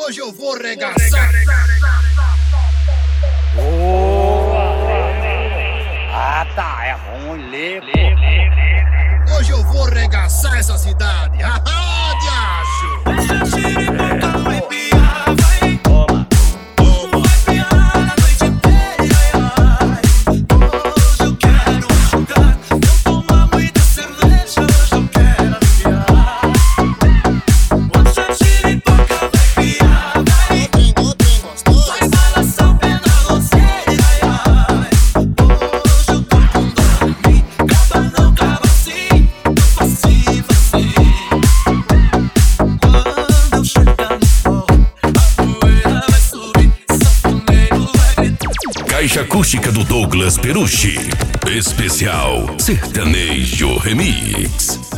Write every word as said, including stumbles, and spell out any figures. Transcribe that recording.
Hoje eu vou regaçar. Boa! Ah, tá, é ruim, lê, Hoje eu vou regaçar essa cidade. Haha, diacho! Toma! Caixa acústica do Douglas Perucci. Especial Sertanejo Remix.